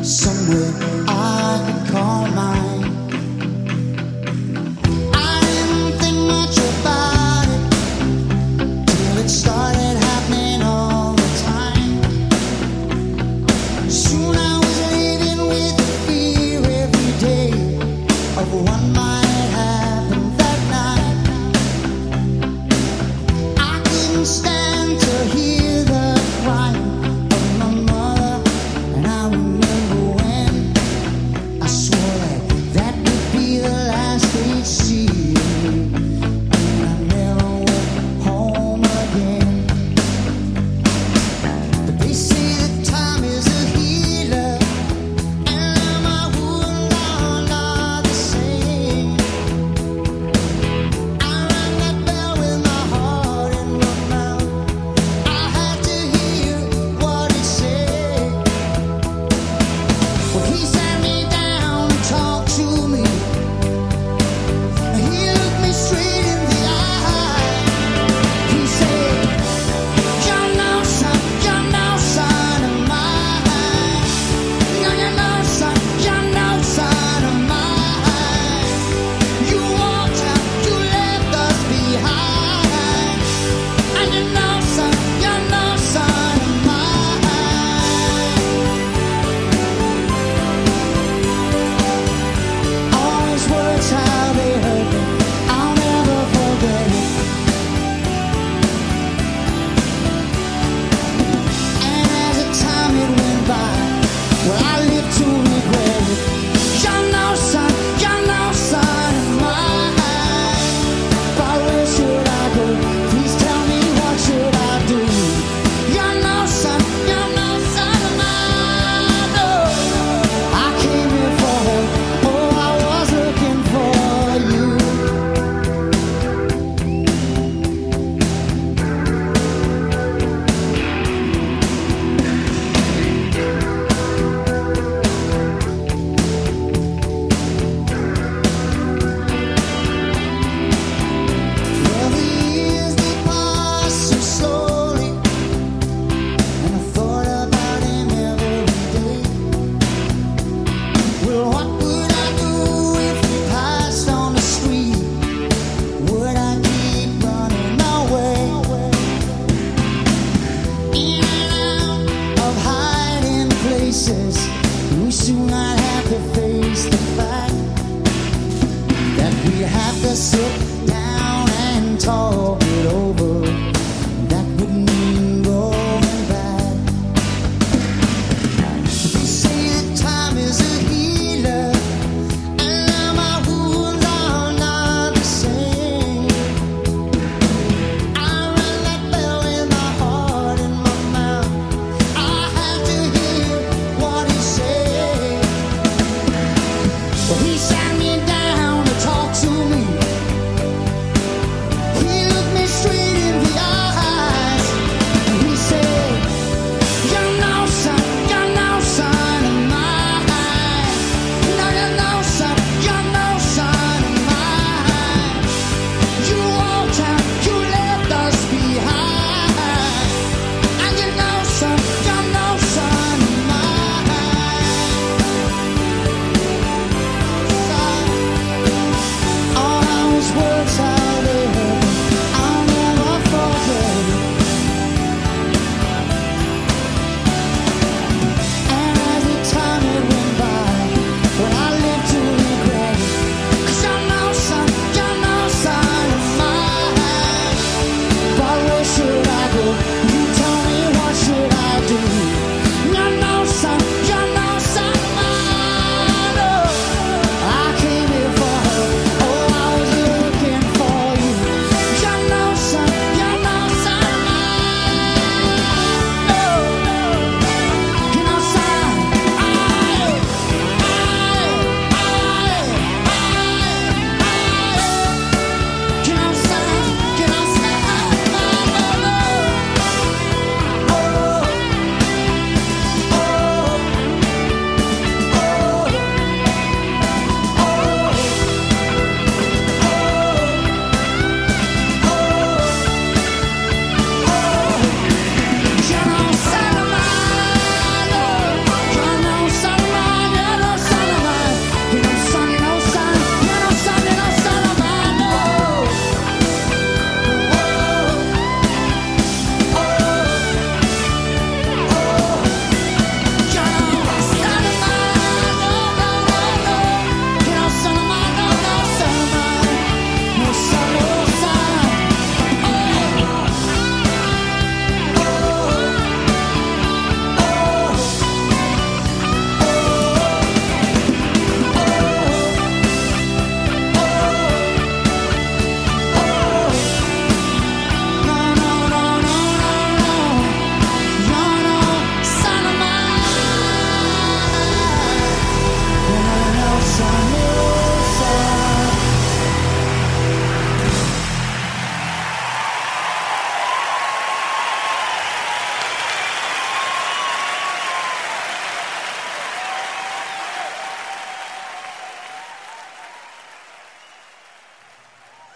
somewhere I can call mine. I didn't think much about it till it started happening all the time. Soon I was living with the fear every day of what might happen that night. I couldn't stand to hear the crying of my mother, and I remember when I swore that would be the last they'd see me, and I never went home again. But they say that time is a healer, and my wounds are not the same. I rang that bell with my heart in my mouth. I had to hear what he said. Well, he sat me down and talked to me. He looked me straight in the eye. He said, "You're no son of mine. No, you're no son of mine. You walked out, you left us behind, and you're no son of mine." All his words, how they hurt me, I'll never forget it. And as the time it went by, well, I lived to regret it. You're no son of mine. But where should I go? Please tell me, what should I do? You're no son of mine. No, I came here for her. Oh, I was looking for you. Well, the years they pass so slowly, and I thought about him every day. Well, what would I do if he passed on the street? Would I keep running away? In and out of hiding places, we soon I'd have to face the fact that we have to sit down and talk it over